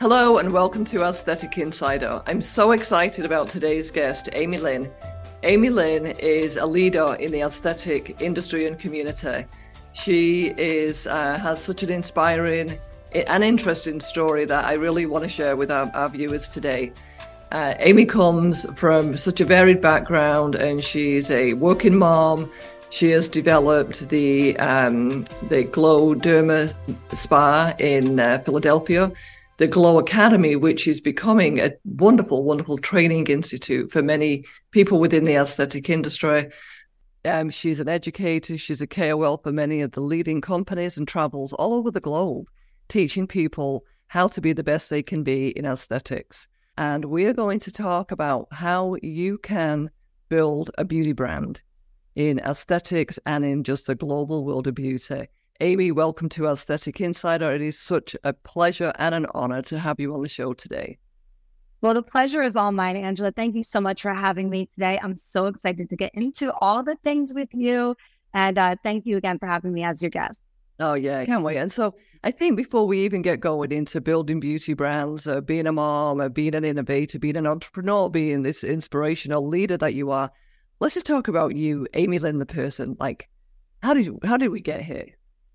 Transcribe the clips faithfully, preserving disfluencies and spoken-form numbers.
Hello and welcome to Aesthetic Insider. I'm so excited about today's guest, Amy Lynn. Amy Lynn is a leader in the aesthetic industry and community. She is uh, has such an inspiring and interesting story that I really want to share with our, our viewers today. Uh, Amy comes from such a varied background, and she's a working mom. She has developed the um, the Glow Derma Spa in uh, Philadelphia, the Glow Academy, which is becoming a wonderful, wonderful training institute for many people within the aesthetic industry. Um, she's an educator. She's a K O L for many of the leading companies and travels all over the globe, teaching people how to be the best they can be in aesthetics. And we're going to talk about how you can build a beauty brand in aesthetics and in just the global world of beauty. Amy, welcome to Aesthetic Insider. It is such a pleasure and an honor to have you on the show today. Well, the pleasure is all mine, Angela. Thank you so much for having me today. I'm so excited to get into all the things with you. And uh, thank you again for having me as your guest. Oh, yeah, I can't wait. And so I think before we even get going into building beauty brands, uh, being a mom, uh, being an innovator, being an entrepreneur, being this inspirational leader that you are, let's just talk about you, Amy Lynn, the person. Like, how did you, how did we get here?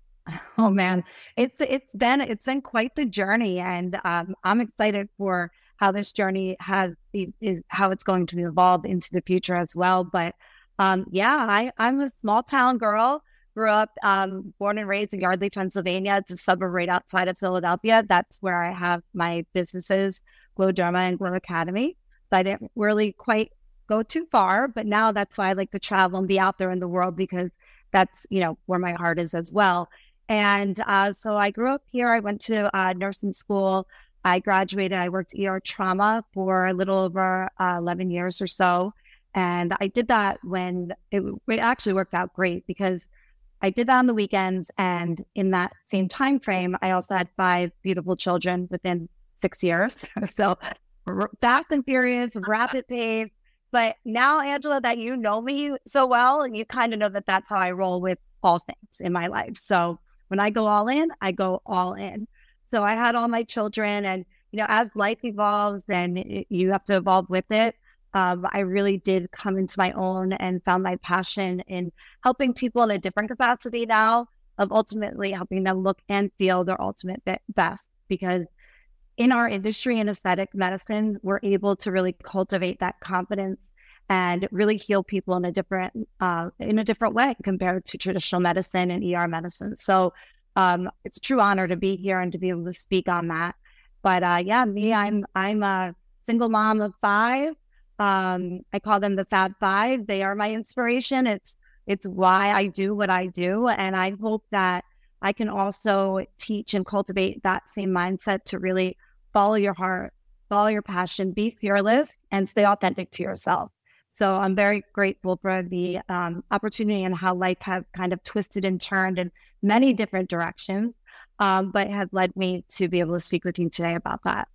Oh man, it's it's been it's been quite the journey, and um, I'm excited for how this journey has is how it's going to evolve into the future as well. But um, yeah, I I'm a small town girl. Grew up, um, born and raised in Yardley, Pennsylvania. It's a suburb right outside of Philadelphia. That's where I have my businesses, Glow Derma and Glow Academy. So I didn't really quite go too far, but now that's why I like to travel and be out there in the world, because that's, you know, where my heart is as well. And uh, so I grew up here. I went to uh, nursing school. I graduated. I worked E R trauma for a little over uh, eleven years or so. And I did that when it, it actually worked out great, because I did that on the weekends. And in that same time frame, I also had five beautiful children within six years. So fast and furious, rapid pace. But now, Angela, that you know me so well, and you kind of know that that's how I roll with all things in my life. So when I go all in, I go all in. So I had all my children, and, you know, as life evolves and it, you have to evolve with it, um, I really did come into my own and found my passion in helping people in a different capacity now, of ultimately helping them look and feel their ultimate be- best. Because in our industry in aesthetic medicine, we're able to really cultivate that confidence and really heal people in a different uh, in a different way compared to traditional medicine and E R medicine. So um, it's a true honor to be here and to be able to speak on that. But uh, yeah, me, I'm I'm a single mom of five. Um, I call them the Fab Five. They are my inspiration. It's it's why I do what I do, and I hope that I can also teach and cultivate that same mindset to really follow your heart, follow your passion, be fearless, and stay authentic to yourself. So I'm very grateful for the um, opportunity and how life has kind of twisted and turned in many different directions, um, but has led me to be able to speak with you today about that.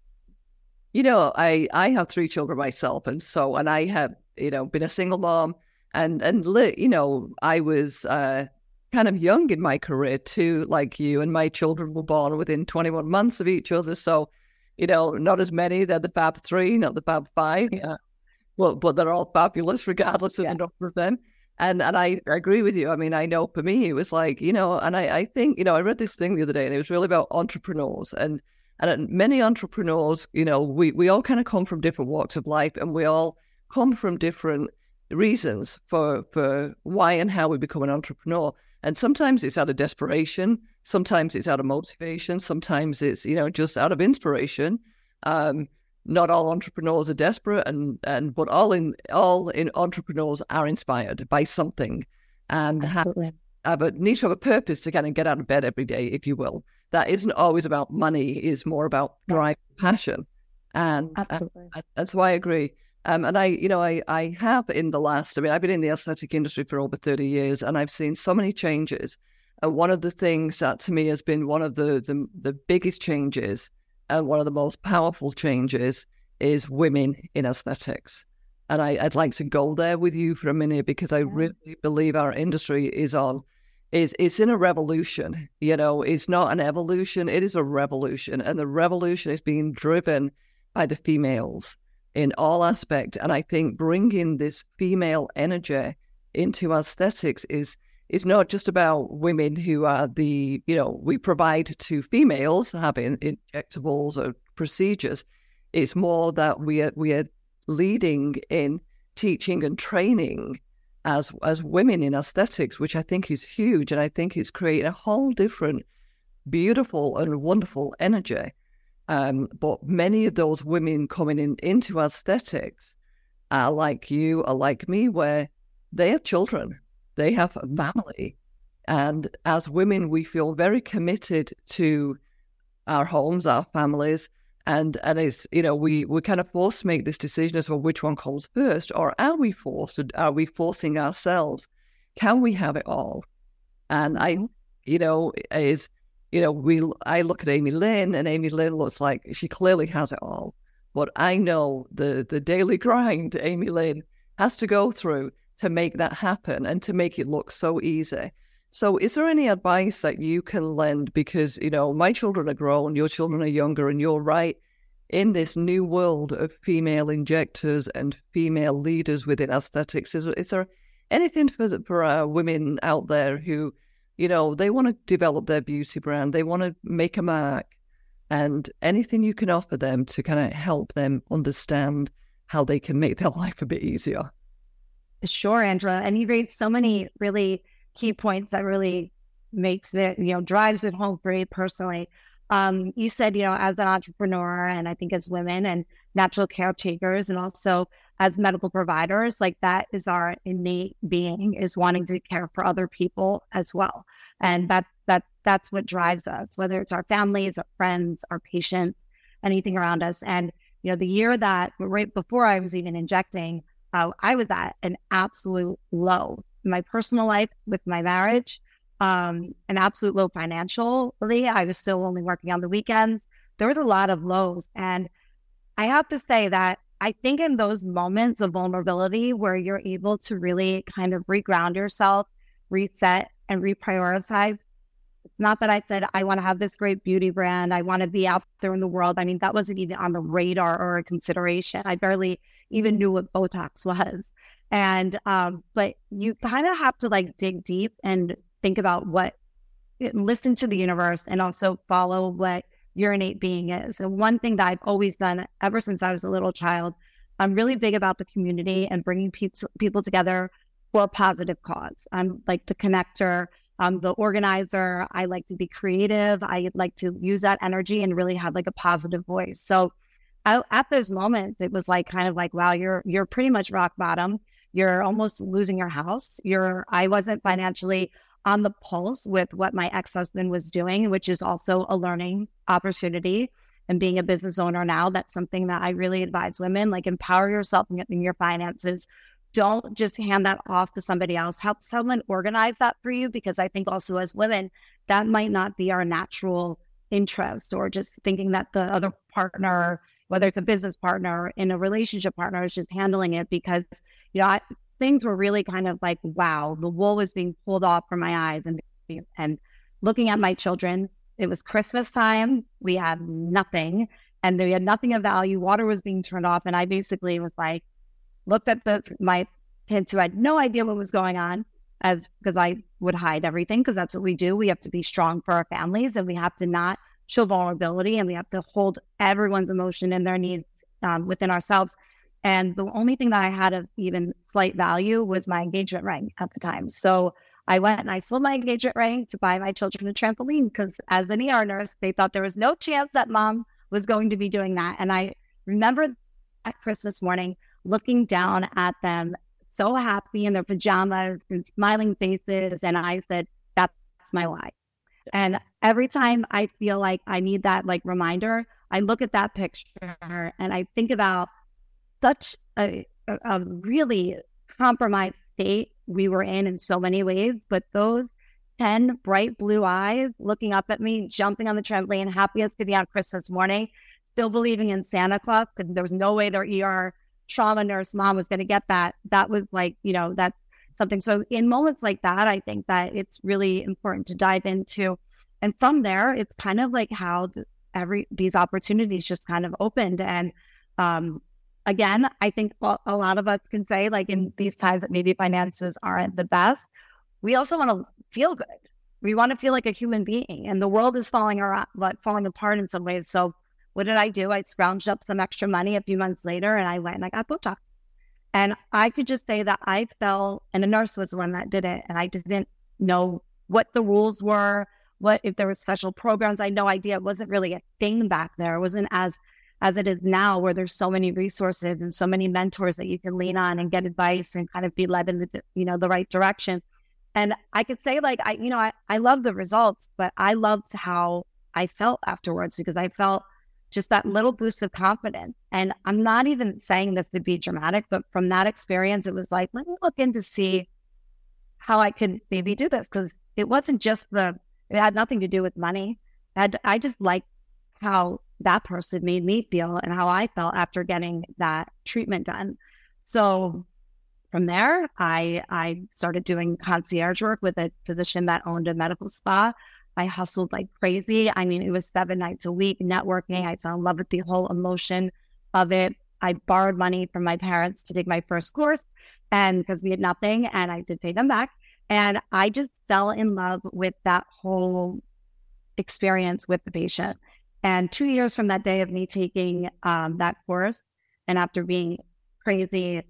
You know, I, I have three children myself, and so, and I have, you know, been a single mom, and, and you know, I was uh, kind of young in my career too, like you, and my children were born within twenty-one months of each other. So, you know, not as many. They're the Fab Three, not the Fab Five. Yeah. Well, but they're all fabulous regardless of yeah. the number of them. And and I agree with you. I mean, I know for me, it was like, you know, and I, I think, you know, I read this thing the other day, and it was really about entrepreneurs. And and many entrepreneurs, you know, we, we all kind of come from different walks of life, and we all come from different reasons for, for why and how we become an entrepreneur. And sometimes it's out of desperation. Sometimes it's out of motivation. Sometimes it's, you know, just out of inspiration. Um Not all entrepreneurs are desperate, and, and but all in all in entrepreneurs are inspired by something, and have, have a need to have a purpose to kind of get out of bed every day, if you will. That isn't always about money; it's more about drive, passion, and, and and so I agree. Um, and I, you know, I I have in the last. I mean, I've been in the aesthetic industry for over thirty years, and I've seen so many changes. And one of the things that to me has been one of the the, the biggest changes, and one of the most powerful changes, is women in aesthetics. And I, I'd like to go there with you for a minute, because I really believe our industry is on is it's in a revolution. You know, it's not an evolution, it is a revolution. And the revolution is being driven by the females in all aspects. And I think bringing this female energy into aesthetics is is not just about women who are the, you know, we provide to females having injectables or procedures. It's more that we are, we are leading in teaching and training as as women in aesthetics, which I think is huge. And I think it's creating a whole different, beautiful and wonderful energy. Um, but many of those women coming in into aesthetics are like you, are like me, where they have children, they have a family. And as women, we feel very committed to our homes, our families. And and it's, you know, we, we're kind of forced to make this decision as well, which one comes first, or are we forced, are we forcing ourselves? Can we have it all? And I, you know, is, you know, we, I look at Amy Lynn, and Amy Lynn looks like she clearly has it all. But I know the, the daily grind Amy Lynn has to go through to make that happen and to make it look so easy. So is there any advice that you can lend? Because, you know, my children are grown, your children are younger, and you're right, in this new world of female injectors and female leaders within aesthetics, is, is there anything for, the, for uh, women out there who, you know, they want to develop their beauty brand, they want to make a mark, and anything you can offer them to kind of help them understand how they can make their life a bit easier? Sure, Angela. And you raised so many really key points that really makes it, you know, drives it home for me personally. Um, you said, you know, as an entrepreneur, and I think as women and natural caretakers, and also as medical providers, like that is our innate being, is wanting to care for other people as well. And that's, that, that's what drives us, whether it's our families, our friends, our patients, anything around us. And, you know, the year that right before I was even injecting, uh, I was at an absolute low. My personal life, with my marriage, um, an absolute low financially. I was still only working on the weekends. There was a lot of lows. And I have to say that I think in those moments of vulnerability where you're able to really kind of reground yourself, reset, and reprioritize, it's not that I said, I want to have this great beauty brand, I want to be out there in the world. I mean, that wasn't even on the radar or a consideration. I barely even knew what Botox was. And, um, but you kind of have to like dig deep and think about what, listen to the universe, and also follow what your innate being is. And one thing that I've always done ever since I was a little child, I'm really big about the community and bringing people, people together for a positive cause. I'm like the connector, I'm the organizer. I like to be creative. I like to use that energy and really have like a positive voice. So I, at those moments, it was like, kind of like, wow, you're, you're pretty much rock bottom. You're almost losing your house. You're, I wasn't financially on the pulse with what my ex-husband was doing, which is also a learning opportunity. And being a business owner now, that's something that I really advise women, like empower yourself in your finances. Don't just hand that off to somebody else. Help someone organize that for you, because I think also as women, that might not be our natural interest, or just thinking that the other partner, whether it's a business partner or in a relationship partner, is just handling it. Because, you know, I, things were really kind of like, wow, the wool was being pulled off from my eyes. And, and looking at my children, it was Christmas time. We had nothing, and we had nothing of value. Water was being turned off. And I basically was like, looked at the, my kids who had no idea what was going on, as because I would hide everything, because that's what we do. We have to be strong for our families, and we have to not show vulnerability, and we have to hold everyone's emotion and their needs um, within ourselves. And the only thing that I had of even slight value was my engagement ring at the time. So I went and I sold my engagement ring to buy my children a trampoline, because as an E R nurse, they thought there was no chance that mom was going to be doing that. And I remember that Christmas morning looking down at them, so happy in their pajamas and smiling faces. And I said, that's my why. And every time I feel like I need that like reminder, I look at that picture and I think about such a, a, a really compromised state we were in in so many ways. But those ten bright blue eyes looking up at me, jumping on the trampoline, happy as could be on Christmas morning, still believing in Santa Claus, because there was no way their E R trauma nurse mom was going to get that. That was like, you know, that's something. So in moments like that, I think that it's really important to dive into. And from there, it's kind of like how the, every these opportunities just kind of opened. And um, again, I think a lot of us can say, like, in these times that maybe finances aren't the best, we also want to feel good. We want to feel like a human being, and the world is falling around, like, falling apart in some ways. So what did I do? I scrounged up some extra money a few months later, and I went and I got Botox. And I could just say that I felt, and a nurse was the one that did it, and I didn't know what the rules were, what if there were special programs. I had no idea. It wasn't really a thing back there. It wasn't as as it is now, where there's so many resources and so many mentors that you can lean on and get advice and kind of be led in the, you know, the right direction. And I could say, like, I, you know, I, I love the results, but I loved how I felt afterwards, because I felt just that little boost of confidence. And I'm not even saying this to be dramatic, but from that experience, it was like, let me look in to see how I could maybe do this. Because it wasn't just the, it had nothing to do with money. I, had, I just liked how that person made me feel and how I felt after getting that treatment done. So from there, I I started doing concierge work with a physician that owned a medical spa. I hustled like crazy. I mean, it was seven nights a week, networking. I fell in love with the whole emotion of it. I borrowed money from my parents to take my first course, and because we had nothing, and I did pay them back. And I just fell in love with that whole experience with the patient. And two years from that day of me taking um, that course, and after being crazy,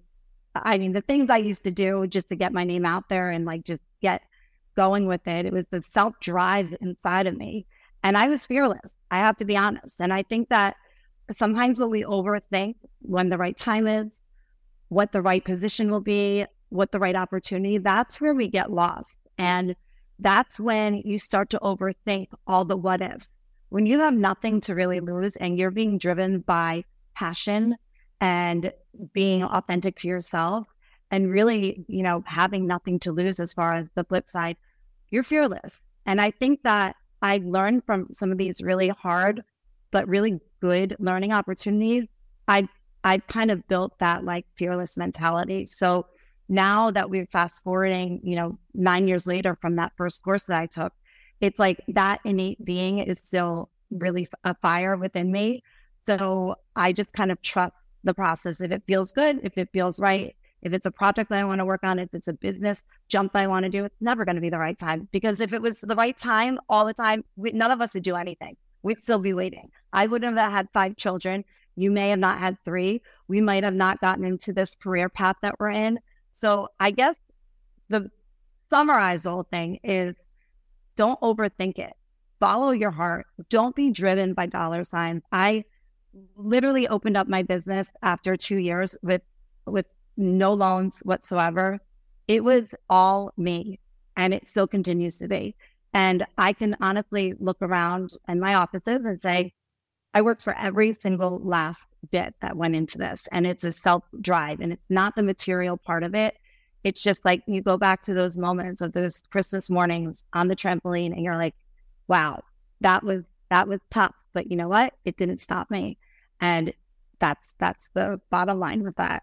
I mean, the things I used to do just to get my name out there and like just get going with it, it was the self-drive inside of me. And I was fearless, I have to be honest. And I think that sometimes when we overthink when the right time is, what the right position will be, what the right opportunity, that's where we get lost. And that's when you start to overthink all the what ifs. When you have nothing to really lose and you're being driven by passion and being authentic to yourself and really, you know, having nothing to lose as far as the flip side, you're fearless. And I think that I learned from some of these really hard, but really good learning opportunities. I, I kind of built that like fearless mentality. So now that we're fast forwarding, you know, nine years later from that first course that I took, it's like that innate being is still really a fire within me. So I just kind of trust the process. If it feels good, if it feels right, if it's a project that I want to work on, if it's a business jump that I want to do, it's never going to be the right time. Because if it was the right time all the time, we, none of us would do anything. We'd still be waiting. I wouldn't have had five children. You may have not had three. We might have not gotten into this career path that we're in. So I guess the summarized whole thing is, don't overthink it. Follow your heart. Don't be driven by dollar signs. I literally opened up my business after two years with with no loans whatsoever. It was all me, and it still continues to be. And I can honestly look around in my offices and say, I worked for every single last bit that went into this. And it's a self-drive, and it's not the material part of it. It's just like you go back to those moments of those Christmas mornings on the trampoline and you're like, wow, that was, that was tough. But you know what? It didn't stop me. And that's, that's the bottom line with that.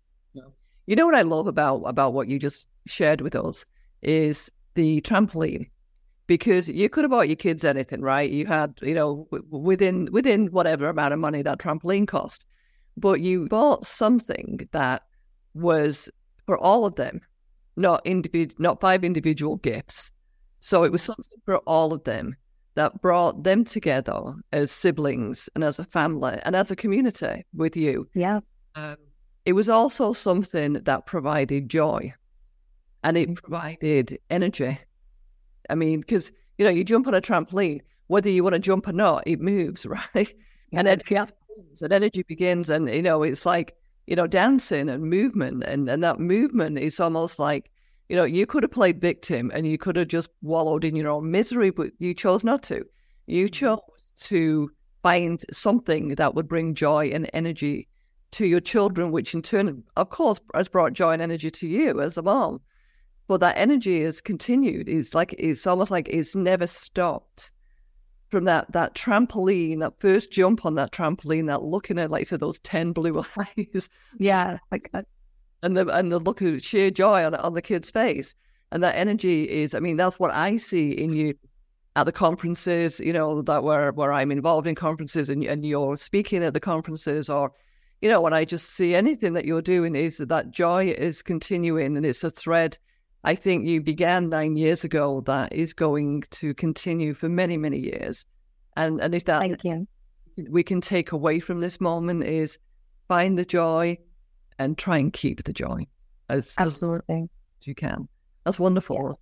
You know what I love about, about what you just shared with us is the trampoline, because you could have bought your kids anything, right? You had, you know, w- within, within whatever amount of money that trampoline cost, but you bought something that was for all of them, not individ- not five individual gifts. So it was something for all of them that brought them together as siblings and as a family and as a community with you. Yeah. Um, it was also something that provided joy, and it provided energy. I mean, because, you know, you jump on a trampoline, whether you want to jump or not, it moves, right? Yeah. And then yeah. and energy begins, and, you know, it's like, you know, dancing and movement, and, and that movement is almost like, you know, you could have played victim and you could have just wallowed in your own misery, but you chose not to. You chose to find something that would bring joy and energy to your children, which in turn, of course, has brought joy and energy to you as a mom. But that energy has continued. It's like, it's almost like it's never stopped. From that that trampoline, that first jump on that trampoline, that looking at, like, so those ten blue eyes. Yeah, like that. and the and the look of sheer joy on on the kid's face, and that energy is, I mean, that's what I see in you at the conferences, you know, that where where I'm involved in conferences, and and you're speaking at the conferences, or, you know, when I just see anything that you're doing, is that that joy is continuing, and it's a thread. I think you began nine years ago that is going to continue for many, many years. And and if that Thank you. we can take away from this moment is find the joy and try and keep the joy as, Absolutely. as you can. That's wonderful. Yeah.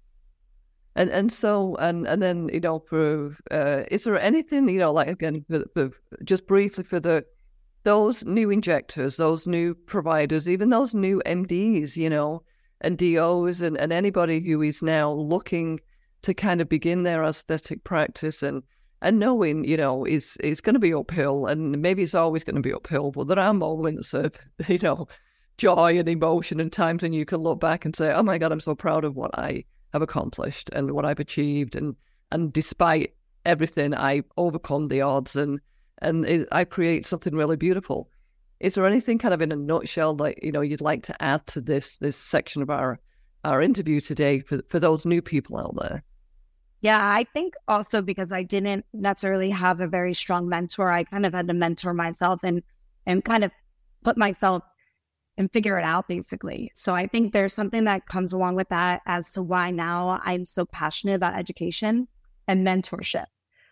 And and so and and then, you know, for uh, is there anything, you know, like again, for, for, just briefly for the those new injectors, those new providers, even those new M Ds, you know, and D Os, and, and anybody who is now looking to kind of begin their aesthetic practice, and and knowing, you know, is it's going to be uphill, and maybe it's always going to be uphill, but there are moments of, you know, joy and emotion, and times when you can look back and say, oh my God, I'm so proud of what I have accomplished and what I've achieved, and and despite everything, I overcome the odds, and and it, I create something really beautiful. Is there anything kind of in a nutshell that, you know, you'd like to add to this this section of our our interview today for for those new people out there? Yeah, I think also because I didn't necessarily have a very strong mentor, I kind of had to mentor myself and and kind of put myself and figure it out, basically. So I think there's something that comes along with that as to why now I'm so passionate about education and mentorship.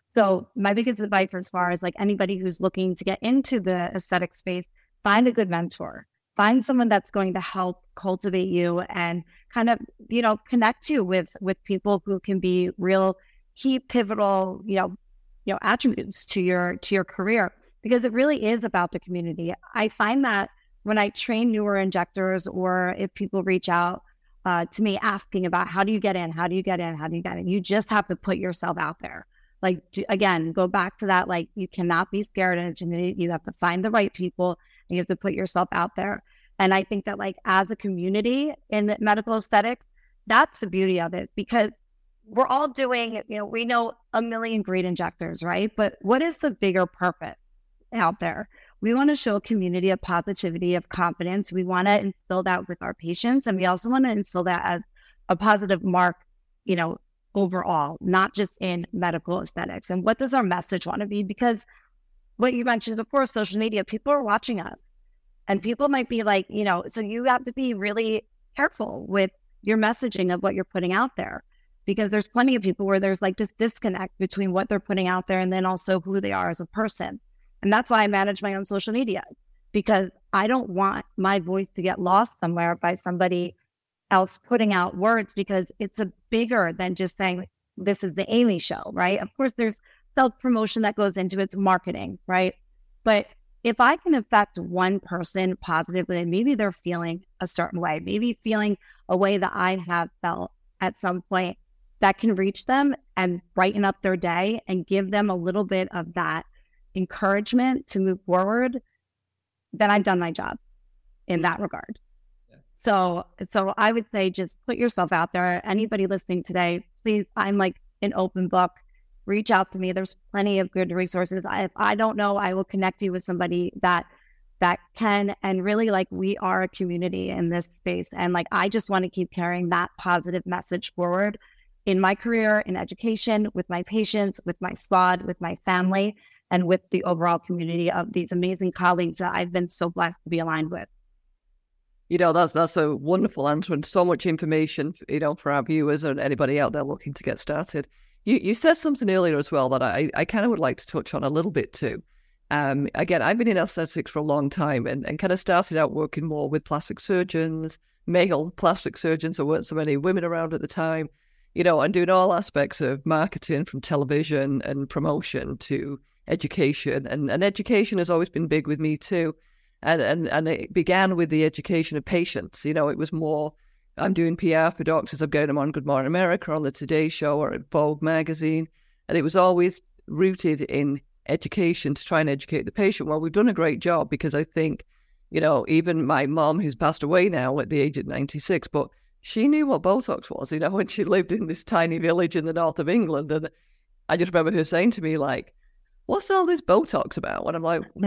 So my biggest advice as far as like anybody who's looking to get into the aesthetic space, find a good mentor, find someone that's going to help cultivate you and kind of, you know, connect you with, with people who can be real key pivotal, you know, you know, attributes to your, to your career, because it really is about the community. I find that when I train newer injectors, or if people reach out uh, to me asking about how do you get in, how do you get in, how do you get in, you just have to put yourself out there. Like, again, go back to that, like, you cannot be scared and intimidated. You have to find the right people, and you have to put yourself out there. And I think that, like, as a community in medical aesthetics, that's the beauty of it, because we're all doing, you know, we know a million great injectors, right? But what is the bigger purpose out there? We want to show a community of positivity, of confidence. We want to instill that with our patients. And we also want to instill that as a positive mark, you know, overall, not just in medical aesthetics. And what does our message want to be? Because what you mentioned before, social media, people are watching us, and people might be like, you know, so you have to be really careful with your messaging of what you're putting out there, because there's plenty of people where there's like this disconnect between what they're putting out there and then also who they are as a person. And that's why I manage my own social media, because I don't want my voice to get lost somewhere by somebody else putting out words, because it's a bigger than just saying, this is the Amy show, right? Of course, there's self-promotion that goes into its marketing, right? But if I can affect one person positively, and maybe they're feeling a certain way, maybe feeling a way that I have felt at some point, that can reach them and brighten up their day and give them a little bit of that encouragement to move forward, then I've done my job in that regard. Yeah. So, so I would say just put yourself out there. Anybody listening today, please, I'm like an open book. Reach out to me. There's plenty of good resources. I, if I don't know, I will connect you with somebody that that can. And really, like, we are a community in this space. And like, I just want to keep carrying that positive message forward in my career, in education, with my patients, with my squad, with my family, and with the overall community of these amazing colleagues that I've been so blessed to be aligned with. You know, that's that's a wonderful answer, and so much information, you know, for our viewers and anybody out there looking to get started. You you said something earlier as well that I, I kind of would like to touch on a little bit too. Um, again, I've been in aesthetics for a long time, and, and kind of started out working more with plastic surgeons, male plastic surgeons. There weren't so many women around at the time, you know, and doing all aspects of marketing, from television and promotion to education, and, and education has always been big with me too. And, and and it began with the education of patients. You know, it was more, I'm doing P R for doctors, I'm getting them on Good Morning America, on the Today Show, or at Vogue magazine. And it was always rooted in education, to try and educate the patient. Well, we've done a great job, because I think, you know, even my mom, who's passed away now at the age of ninety-six, but she knew what Botox was, you know, when she lived in this tiny village in the north of England. And I just remember her saying to me, like, what's all this Botox about? And I'm like,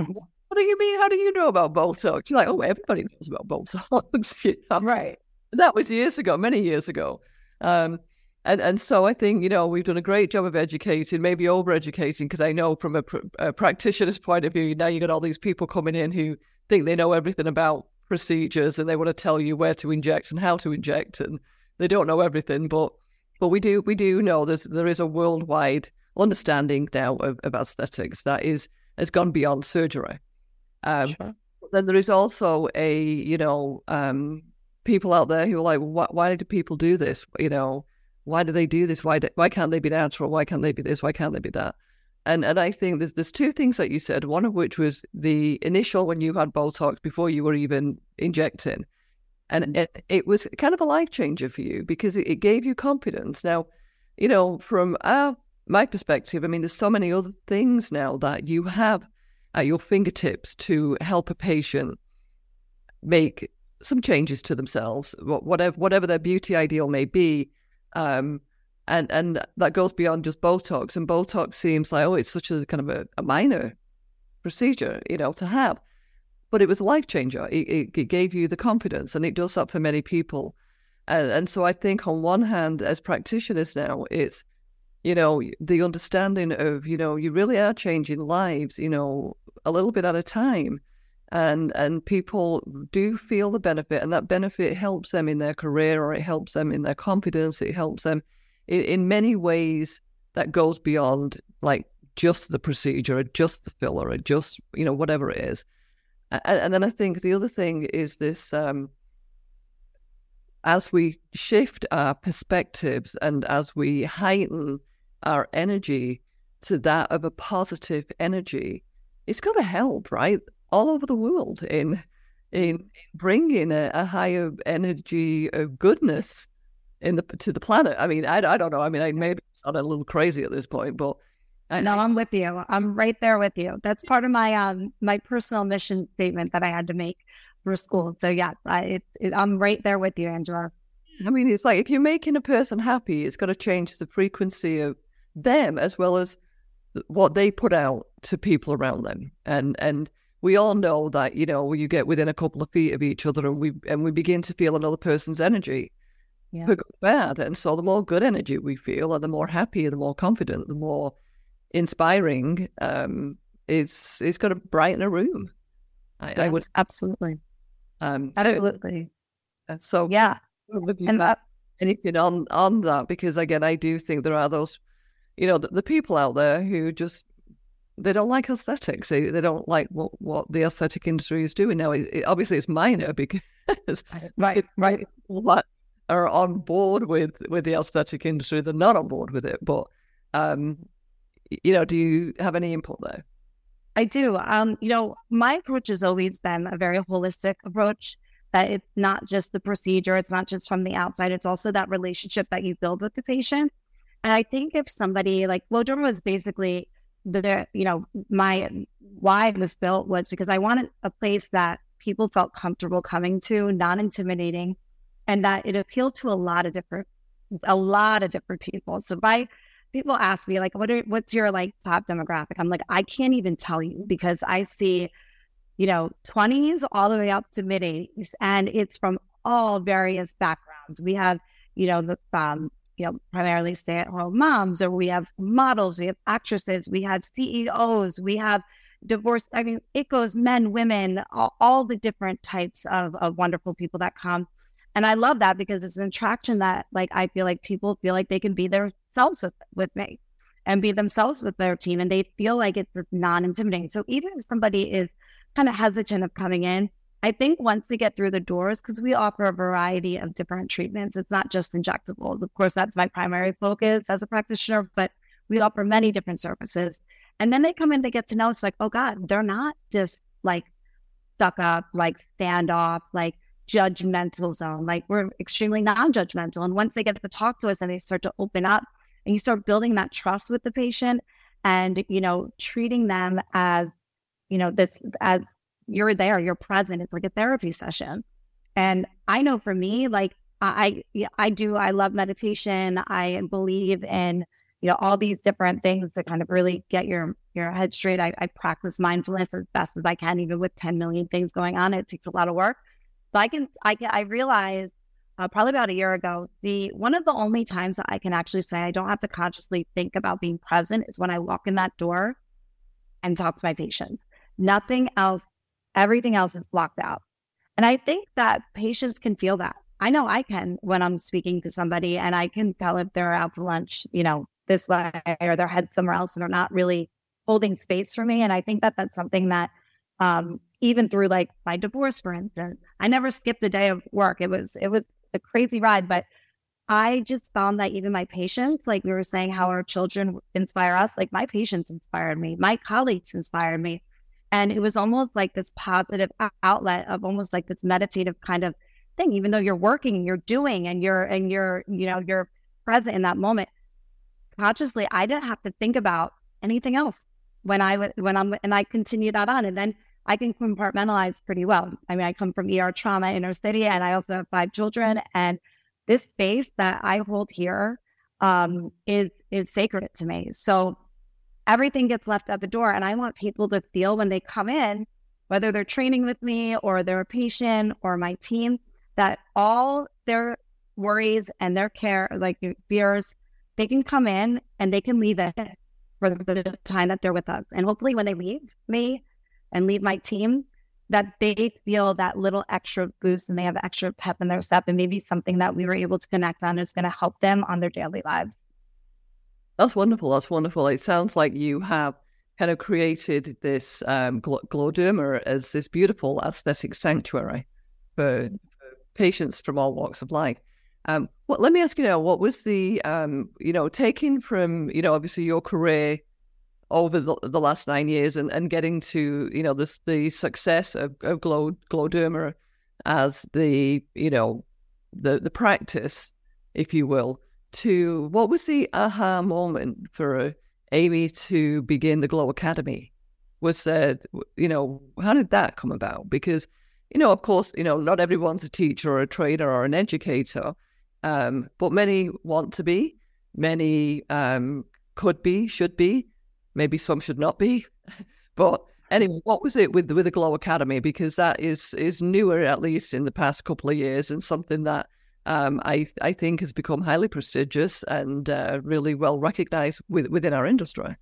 what do you mean? How do you know about Botox? You're like, oh, everybody knows about Botox. You know? Right. That was years ago, many years ago. Um, and, and so I think, you know, we've done a great job of educating, maybe over-educating, because I know from a, pr- a practitioner's point of view, now you got all these people coming in who think they know everything about procedures and they want to tell you where to inject and how to inject, and they don't know everything. But but we do we do know there's there is a worldwide understanding now of, of aesthetics that is has gone beyond surgery. Um, sure. Then there is also a, you know, um, people out there who are like, why, why do people do this? You know, why do they do this? Why do, why can't they be natural? Why can't they be this? Why can't they be that? And and I think there's, there's two things that you said, one of which was the initial when you had Botox before you were even injecting. And it, it was kind of a life changer for you because it, it gave you confidence. Now, you know, from our, my perspective, I mean, there's so many other things now that you have at your fingertips to help a patient make some changes to themselves, whatever whatever their beauty ideal may be. Um, and and that goes beyond just Botox. And Botox seems like, oh, it's such a kind of a, a minor procedure, you know, to have. But it was a life changer. It, it, it gave you the confidence, and it does that for many people. And, and so I think on one hand, as practitioners now, it's, you know, the understanding of, you know, you really are changing lives, you know, a little bit at a time. And and people do feel the benefit, and that benefit helps them in their career, or it helps them in their confidence. It helps them in, in many ways that goes beyond like just the procedure, or just the filler, or just, you know, whatever it is. And, and then I think the other thing is this, um, as we shift our perspectives and as we heighten our energy to that of a positive energy, it's going to help, right? All over the world in in bringing a, a higher energy of goodness in the to the planet. I mean, I, I don't know. I mean, I maybe sound a little crazy at this point, but I, no, I'm with you. I'm right there with you. That's part of my um my personal mission statement that I had to make for school. So yeah, I, it, it, I'm right there with you, Angela. I mean, it's like if you're making a person happy, it's got to change the frequency of them as well as what they put out to people around them, and and. We all know that, you know, you get within a couple of feet of each other and we and we begin to feel another person's energy, yeah. for good or bad. And so the more good energy we feel, and the more happy, the more confident, the more inspiring, um, it's it's going to brighten a room. I, I would absolutely, um, absolutely. And so yeah, and that, anything on on that, because again, I do think there are those, you know, the, the people out there who just. They don't like aesthetics. They, they don't like what, what the aesthetic industry is doing now. It, it, obviously, it's minor because right, right. people that are on board with, with the aesthetic industry, they're not on board with it. But, um, you know, do you have any input there? I do. Um, you know, my approach has always been a very holistic approach, that it's not just the procedure. It's not just from the outside. It's also that relationship that you build with the patient. And I think if somebody like Flowderma was basically the, you know, my why it was built was because I wanted a place that people felt comfortable coming to, non-intimidating, and that it appealed to a lot of different, a lot of different people. So by people ask me like, what are, what's your like top demographic? I'm like, I can't even tell you because I see, you know, twenties all the way up to mid eighties, and it's from all various backgrounds. We have, you know, the, um, you know, primarily stay-at-home moms, or we have models, we have actresses, we have C E Os, we have divorce. I mean, it goes men, women, all, all the different types of, of wonderful people that come. And I love that because it's an attraction that, like, I feel like people feel like they can be themselves with, with me and be themselves with their team. And they feel like it's non-intimidating. So even if somebody is kind of hesitant of coming in, I think once they get through the doors, because we offer a variety of different treatments, it's not just injectables. Of course, that's my primary focus as a practitioner, but we offer many different services. And then they come in, they get to know, it's like, oh God, they're not just like stuck up, like standoff, like judgmental zone. Like we're extremely non-judgmental. And once they get to talk to us and they start to open up and you start building that trust with the patient and, you know, treating them as, you know, this, as, you're there, you're present. It's like a therapy session. And I know for me, like I, I do, I love meditation. I believe in, you know, all these different things to kind of really get your, your head straight. I, I practice mindfulness as best as I can, even with ten million things going on. It takes a lot of work. But I can, I can, I realized uh, probably about a year ago, the one of the only times that I can actually say I don't have to consciously think about being present is when I walk in that door and talk to my patients. Nothing else, everything else is blocked out. And I think that patients can feel that. I know I can when I'm speaking to somebody, and I can tell if they're out to lunch, you know, this way, or their head somewhere else and are not really holding space for me. And I think that that's something that um, even through like my divorce, for instance, I never skipped a day of work. It was, it was a crazy ride, but I just found that even my patients, like we were saying, how our children inspire us, like my patients inspired me, my colleagues inspired me. And it was almost like this positive outlet of almost like this meditative kind of thing, even though you're working and you're doing and you're, and you're, you know, you're present in that moment. Consciously, I didn't have to think about anything else when I w- when I'm, and I continue that on. And then I can compartmentalize pretty well. I mean, I come from E R trauma, inner city, and I also have five children. And this space that I hold here um, is is sacred to me. So everything gets left at the door, and I want people to feel when they come in, whether they're training with me or they're a patient or my team, that all their worries and their care, like fears, they can come in and they can leave it for the time that they're with us. And hopefully when they leave me and leave my team, that they feel that little extra boost and they have extra pep in their step, and maybe something that we were able to connect on is going to help them on their daily lives. That's wonderful. That's wonderful. It sounds like you have kind of created this um, Glowderma as this beautiful aesthetic sanctuary for, for patients from all walks of life. Um, well, let me ask you now, what was the, um, you know, taking from, you know, obviously your career over the, the last nine years and, and getting to, you know, this, the success of, of Glow, Glowderma as the, you know, the, the practice, if you will, to what was the aha moment for uh, Amy to begin the Glow Academy? Was, uh, you know, how did that come about? Because, you know, of course, you know, not everyone's a teacher or a trainer or an educator, um, but many want to be, many um, could be, should be, maybe some should not be. But anyway, what was it with the, with the Glow Academy? Because that is is newer, at least in the past couple of years, and something that um, I I think has become highly prestigious and uh, really well recognized with, within our industry.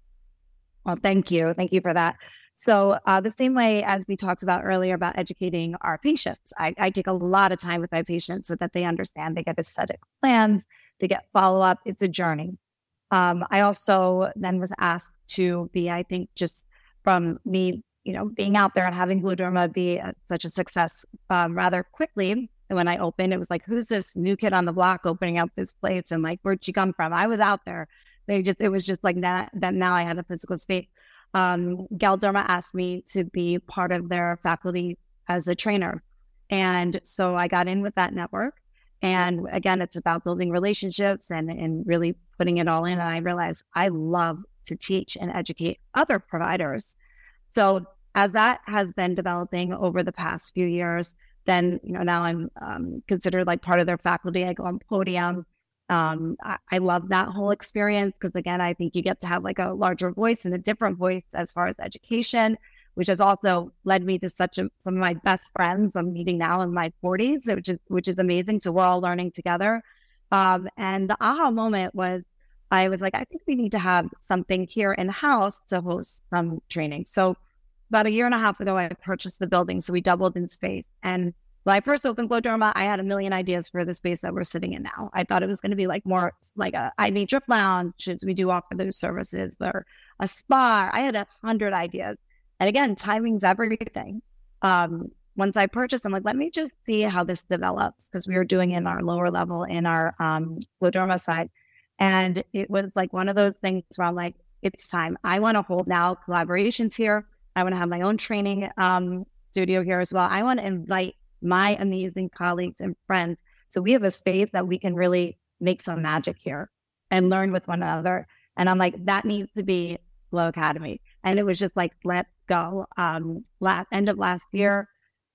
Well, thank you. Thank you for that. So uh, the same way as we talked about earlier about educating our patients, I, I take a lot of time with my patients so that they understand, they get aesthetic plans, they get follow-up. It's a journey. Um, I also then was asked to be, I think, just from me, you know, being out there and having Glowderma be a, such a success um, rather quickly. And when I opened, it was like, who's this new kid on the block opening up this place? And like, where'd she come from? I was out there. They just, it was just like that, that now I had a physical space. Um, Galderma asked me to be part of their faculty as a trainer. And so I got in with that network. And again, it's about building relationships and, and really putting it all in. And I realized I love to teach and educate other providers. So as that has been developing over the past few years, then, you know, now I'm um, considered like part of their faculty. I go on podium. Um, I, I love that whole experience because, again, I think you get to have like a larger voice and a different voice as far as education, which has also led me to such a, some of my best friends I'm meeting now in my forties, which is which is amazing. So we're all learning together. Um, and the aha moment was, I was like, I think we need to have something here in-house to host some training. So about a year and a half ago, I purchased the building. So we doubled in space. And when I first opened Glowderma, I had a million ideas for the space that we're sitting in now. I thought it was going to be like more like a I V drip lounge. We do offer those services, or a spa. I had a hundred ideas. And again, timing's everything. Um, once I purchased, I'm like, let me just see how this develops, because we were doing it in our lower level in our um, Glowderma side. And it was like one of those things where I'm like, it's time. I want to hold now collaborations here. I want to have my own training um, studio here as well. I want to invite my amazing colleagues and friends. So we have a space that we can really make some magic here and learn with one another. And I'm like, that needs to be Glow Academy. And it was just like, let's go. Um, last, end of last year,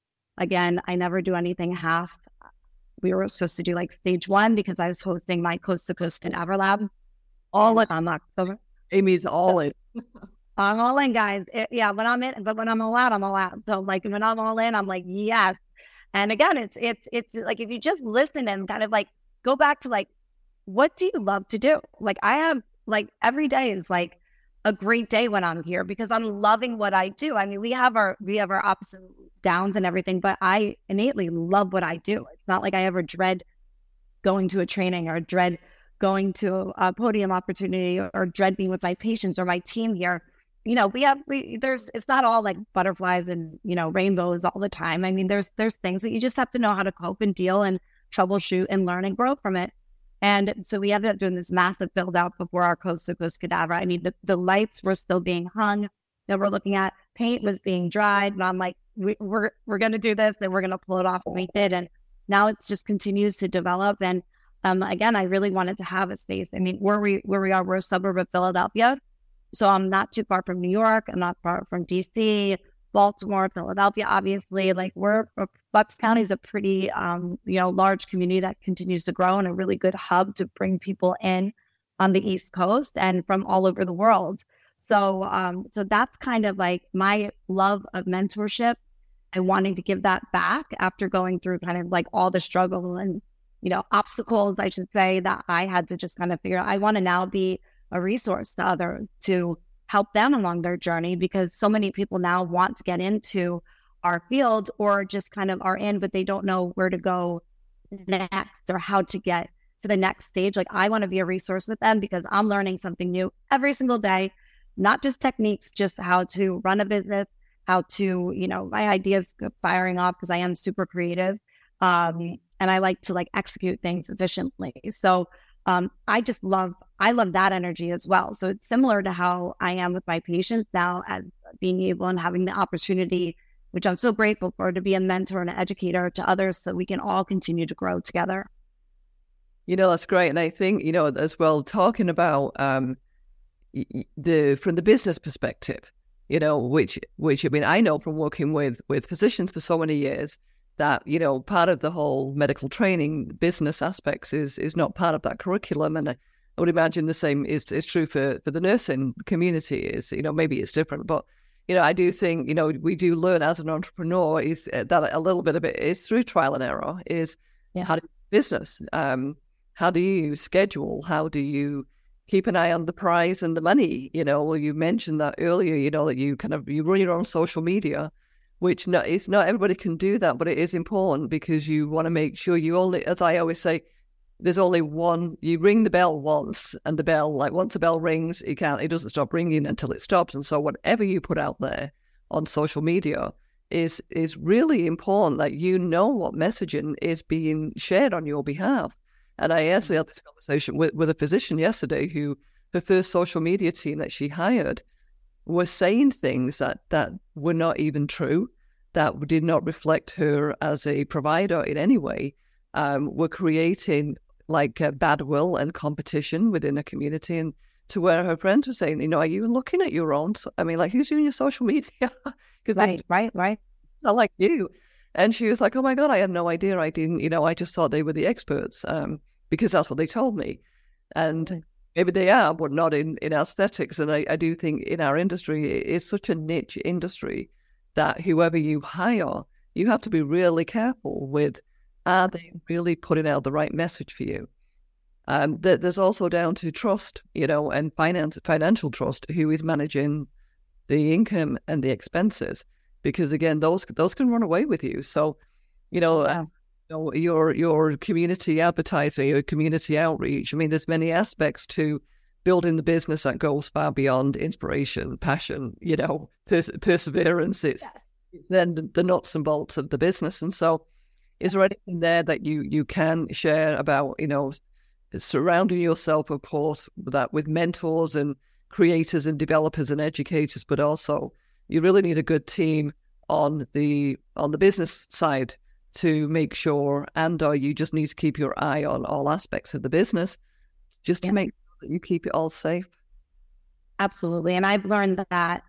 again, I never do anything half. We were supposed to do like stage one because I was hosting my Coast to Coast in Everlab. All in. on October. Amy's all in. I'm all in, guys. It, yeah, when I'm in, but when I'm all out, I'm all out. So like when I'm all in, I'm like, yes. And again, it's it's it's like if you just listen and kind of like go back to like, what do you love to do? Like I have like every day is like a great day when I'm here because I'm loving what I do. I mean, we have our we have our ups and downs and everything, but I innately love what I do. It's not like I ever dread going to a training or dread going to a podium opportunity or, or dread being with my patients or my team here. You know, we have, we, there's, it's not all like butterflies and, you know, rainbows all the time. I mean, there's, there's things, but you just have to know how to cope and deal and troubleshoot and learn and grow from it. And so we ended up doing this massive build out before our coast to coast cadaver. I mean, the, the lights were still being hung that we're looking at, paint was being dried. And I'm like, we, we're, we're going to do this and we're going to pull it off. And we did. And now it just continues to develop. And um, again, I really wanted to have a space. I mean, where we, where we are, we're a suburb of Philadelphia. So I'm not too far from New York. I'm not far from D C, Baltimore, Philadelphia, obviously. Like we're, Bucks County is a pretty, um, you know, large community that continues to grow and a really good hub to bring people in on the East Coast and from all over the world. So, um, so that's kind of like my love of mentorship and wanting to give that back after going through kind of like all the struggle and, you know, obstacles, I should say, that I had to just kind of figure out. I want to now be a resource to others to help them along their journey because so many people now want to get into our field or just kind of are in, but they don't know where to go next or how to get to the next stage. Like I want to be a resource with them because I'm learning something new every single day, not just techniques, just how to run a business, how to, you know, my ideas firing off because I am super creative. Um, and I like to like execute things efficiently. So Um, I just love, I love that energy as well. So it's similar to how I am with my patients now as being able and having the opportunity, which I'm so grateful for, to be a mentor and an educator to others so we can all continue to grow together. You know, that's great. And I think, you know, as well, talking about um, the, from the business perspective, you know, which, which, I mean, I know from working with, with physicians for so many years, that, you know, part of the whole medical training business aspects is is not part of that curriculum. And I, I would imagine the same is is true for, for the nursing community is, you know, maybe it's different. But, you know, I do think, you know, we do learn as an entrepreneur is that a little bit of it is through trial and error is yeah. how do you do business? Um, how do you schedule? How do you keep an eye on the prize and the money? You know, well, you mentioned that earlier, you know, that you kind of, you run your own social media, which no, it's not everybody can do that, but it is important because you want to make sure you only, as I always say, there's only one, you ring the bell once and the bell, like once the bell rings, it can't, it doesn't stop ringing until it stops. And so whatever you put out there on social media is, is really important that you know what messaging is being shared on your behalf. And I actually had this conversation with, with a physician yesterday who, the first social media team that she hired, was saying things that, that were not even true, that did not reflect her as a provider in any way, um, were creating like a bad will and competition within a community. And to where her friends were saying, you know, are you looking at your own? I mean, like, who's doing your social media? Right, right, right. Not like you. And she was like, oh my God, I had no idea. I didn't, you know, I just thought they were the experts um, because that's what they told me. And maybe they are, but not in, in aesthetics. And I, I do think in our industry, it is such a niche industry that whoever you hire, you have to be really careful with, are they really putting out the right message for you? Um, th- there's also down to trust, you know, and finance, financial trust, who is managing the income and the expenses. Because again, those those can run away with you. So, you know, yeah. uh, you know, your your community advertising, your community outreach. I mean, there's many aspects to building the business that goes far beyond inspiration, passion, you know, pers- perseverance. It's yes. then the, the nuts and bolts of the business. And so, is there anything there that you you can share about, you know, surrounding yourself, of course, with that with mentors and creators and developers and educators, but also you really need a good team on the on the business side to make sure, and or you just need to keep your eye on all aspects of the business just to yes. make sure that you keep it all safe. Absolutely. And I've learned that,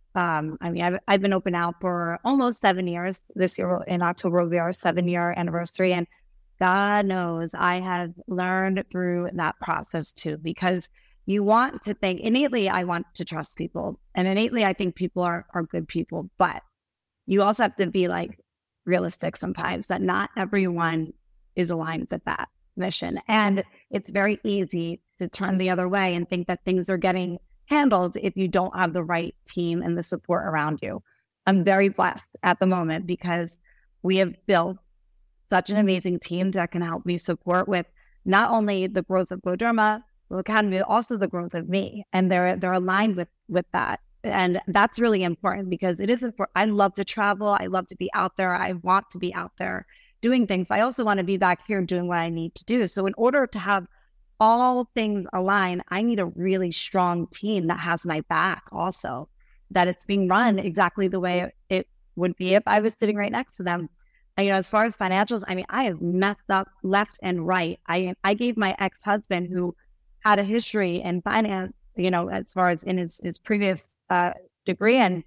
um, I mean, I've, I've been open out for almost seven years. This year in October will be our seven-year anniversary. And God knows I have learned through that process too, because you want to think innately, I want to trust people, and innately, I think people are, are good people, but you also have to be like realistic sometimes that not everyone is aligned with that mission. And it's very easy to turn the other way and think that things are getting handled if you don't have the right team and the support around you. I'm very blessed at the moment because we have built such an amazing team that can help me support with not only the growth of GoDerma, Glow Academy, but also the growth of me. And they're they're aligned with with that. And that's really important because it is important. I love to travel. I love to be out there. I want to be out there doing things. But I also want to be back here doing what I need to do. So in order to have all things align, I need a really strong team that has my back also, that it's being run exactly the way it would be if I was sitting right next to them. And, you know, as far as financials, I mean, I have messed up left and right. I I gave my ex-husband, who had a history in finance, you know, as far as in his, his previous uh, degree. And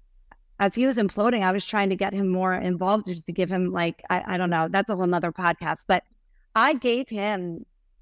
as he was imploding, I was trying to get him more involved just to give him like, I, I don't know, that's a whole nother podcast. But I gave him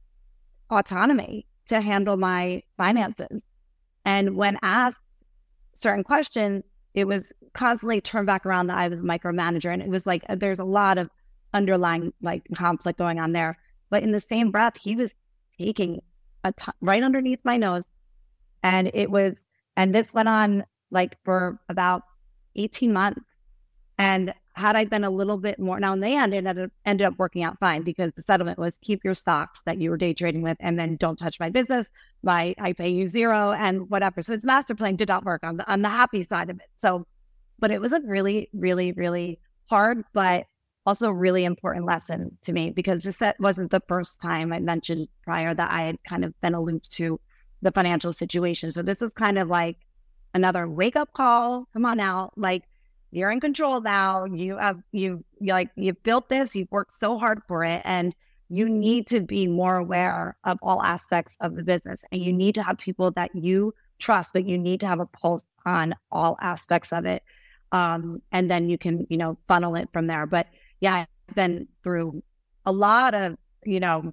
autonomy to handle my finances. And when asked certain questions, it was constantly turned back around that I was a micromanager. And it was like, there's a lot of underlying like conflict going on there. But in the same breath, he was taking a t- right underneath my nose. And it was, and this went on like for about eighteen months. And had I been a little bit more, now in the end, it ended, ended up working out fine because the settlement was keep your stocks that you were day trading with and then don't touch my business. My, I pay you zero and whatever. So its master plan did not work on the, on the happy side of it. So, but it was a really, really, really hard, but also really important lesson to me because this wasn't the first time I mentioned prior that I had kind of been aloof to the financial situation. So this is kind of like another wake up call. Come on now. Like, you're in control now. You have, you like, you've built this, you've worked so hard for it, and you need to be more aware of all aspects of the business. And you need to have people that you trust, but you need to have a pulse on all aspects of it. Um, and then you can, you know, funnel it from there. But yeah, I've been through a lot of, you know,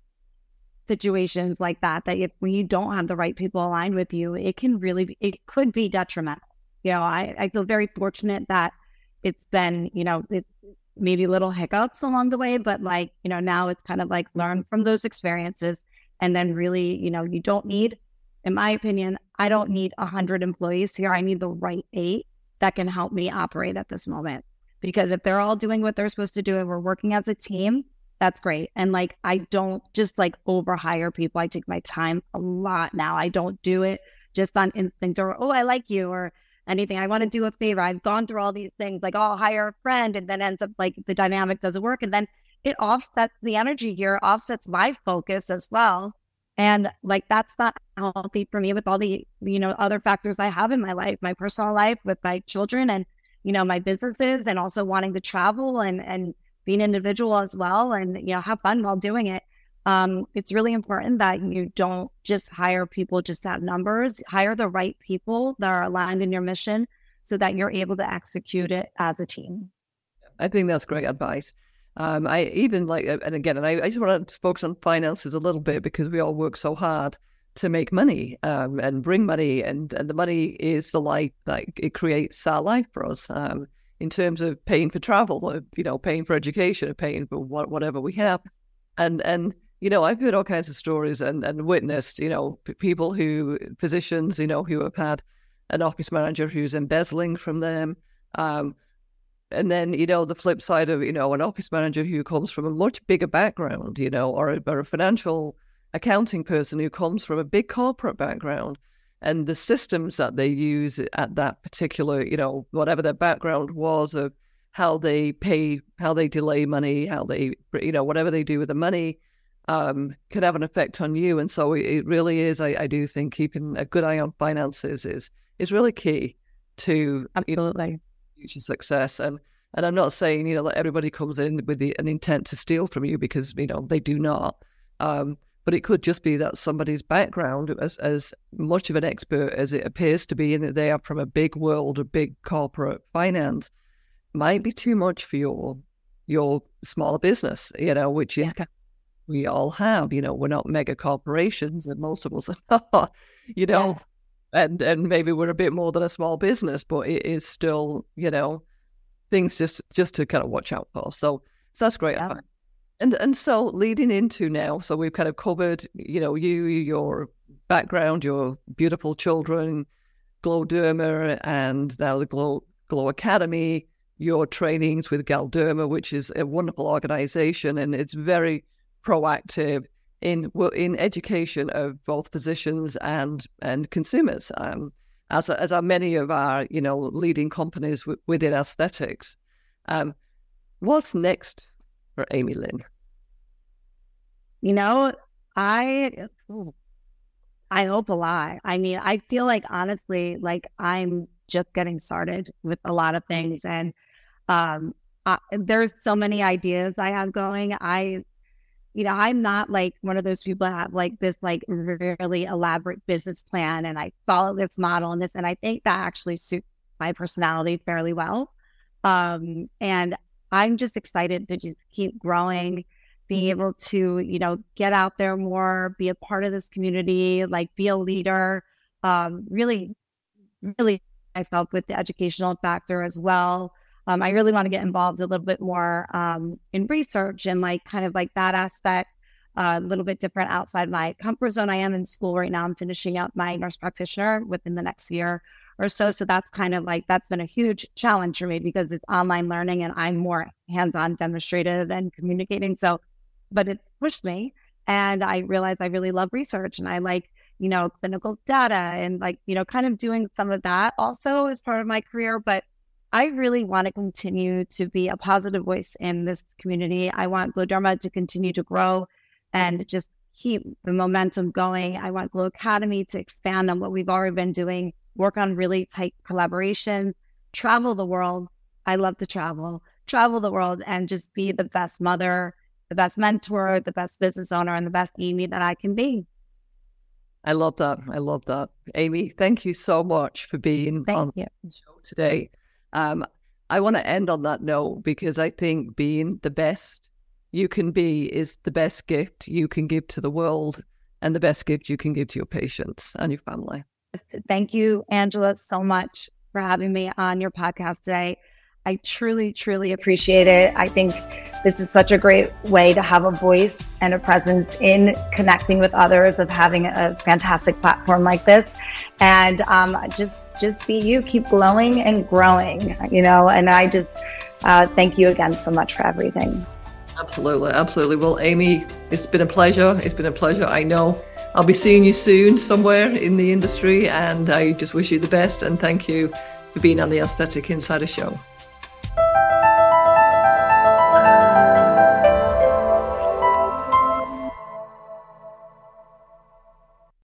situations like that, that if when you don't have the right people aligned with you, it can really be, it could be detrimental. You know, I, I feel very fortunate that it's been, you know, it's maybe little hiccups along the way, but like, you know, now it's kind of like learn from those experiences. And then really, you know, you don't need, in my opinion, I don't need a hundred employees here. I need the right eight that can help me operate at this moment. Because if they're all doing what they're supposed to do and we're working as a team, that's great. And like, I don't just like overhire people. I take my time a lot now. I don't do it just on instinct or, oh, I like you or anything. I want to do a favor. I've gone through all these things, like, oh, I'll hire a friend, and then ends up like the dynamic doesn't work. And then it offsets the energy here, offsets my focus as well. And like, that's not healthy for me with all the, you know, other factors I have in my life, my personal life with my children and, you know, my businesses, and also wanting to travel and, and be an individual as well. And, you know, have fun while doing it. Um, it's really important that you don't just hire people just to have numbers. Hire the right people that are aligned in your mission so that you're able to execute it as a team. I think that's great advice. Um, I even like, and again, and I, I just want to focus on finances a little bit because we all work so hard to make money um, and bring money, and, and the money is the life, like it creates our life for us um, in terms of paying for travel, or, you know, paying for education, or paying for what, whatever we have. And, and, you know, I've heard all kinds of stories and, and witnessed, you know, p- people who, physicians, you know, who have had an office manager who's embezzling from them. Um, and then, you know, the flip side of, you know, an office manager who comes from a much bigger background, you know, or a, or a financial accounting person who comes from a big corporate background. And the systems that they use at that particular, you know, whatever their background was, of how they pay, how they delay money, how they, you know, whatever they do with the money, um, could have an effect on you. And so it really is, I, I do think keeping a good eye on finances is is really key to Absolutely. You know, future success. And and I'm not saying, you know, that everybody comes in with the, an intent to steal from you, because, you know, they do not. Um, but it could just be that somebody's background, as, as much of an expert as it appears to be, in that they are from a big world of big corporate finance, might be too much for your your smaller business, you know, which is Yeah. kind of we all have. You know, we're not mega corporations, and most of us are not, you know, Yes. and, and maybe we're a bit more than a small business, but it is still, you know, things just, just to kind of watch out for. So, so that's great Yeah. advice. And and so leading into now, so we've kind of covered, you know, you, your background, your beautiful children, Glow Derma, and now the Glow Glow Academy, your trainings with Galderma, which is a wonderful organization, and it's very proactive in in education of both physicians and and consumers, um, as as are many of our, you know, leading companies w- within aesthetics. Um, what's next for Amy Lynn? You know, I ooh, I hope a lot. I mean, I feel like honestly, like I'm just getting started with a lot of things, and um, I, there's so many ideas I have going. I, you know, I'm not like one of those people that have like this like really elaborate business plan, and I follow this model and this, and I think that actually suits my personality fairly well. Um, and I'm just excited to just keep growing, being able to, you know, get out there more, be a part of this community, like be a leader, um, really, really myself with the educational factor as well. Um, I really want to get involved a little bit more um, in research and like kind of like that aspect, uh, a little bit different outside my comfort zone. I am in school right now. I'm finishing up my nurse practitioner within the next year or so. So that's kind of like, that's been a huge challenge for me because it's online learning and I'm more hands-on demonstrative and communicating. So, but it's pushed me, and I realized I really love research, and I like, you know, clinical data, and like, you know, kind of doing some of that also as part of my career. But I really want to continue to be a positive voice in this community. I want Glow Derma to continue to grow and just keep the momentum going. I want Glow Academy to expand on what we've already been doing, work on really tight collaboration, travel the world. I love to travel, travel the world, and just be the best mother, the best mentor, the best business owner, and the best Amy that I can be. I love that. I love that. Amy, thank you so much for being Thank on you. the show today. Um, I want to end on that note because I think being the best you can be is the best gift you can give to the world and the best gift you can give to your patients and your family. Thank you, Angela, so much for having me on your podcast today. I truly, truly appreciate it. I think this is such a great way to have a voice and a presence in connecting with others, of having a fantastic platform like this. And um, just just be you, keep glowing and growing, you know, and I just uh, thank you again so much for everything. Absolutely, absolutely. Well, Amy, it's been a pleasure. It's been a pleasure. I know I'll be seeing you soon somewhere in the industry, and I just wish you the best. And thank you for being on the Aesthetic Insider Show.